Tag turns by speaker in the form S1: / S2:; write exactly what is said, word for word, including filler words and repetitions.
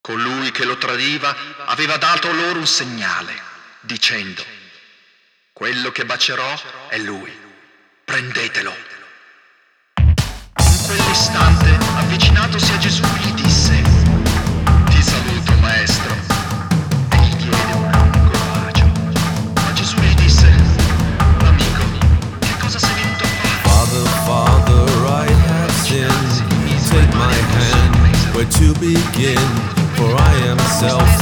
S1: Colui che lo tradiva aveva dato loro un segnale, dicendo: quello che bacerò è lui, prendetelo. In quell'istante, avvicinatosi a Gesù, gli disse: ti saluto, maestro. E gli diede un lungo bacio. Ma Gesù gli disse: amico, che cosa sei venuto a fare?
S2: Father, Father, I have sinned. Take my hand, where to begin? For I am self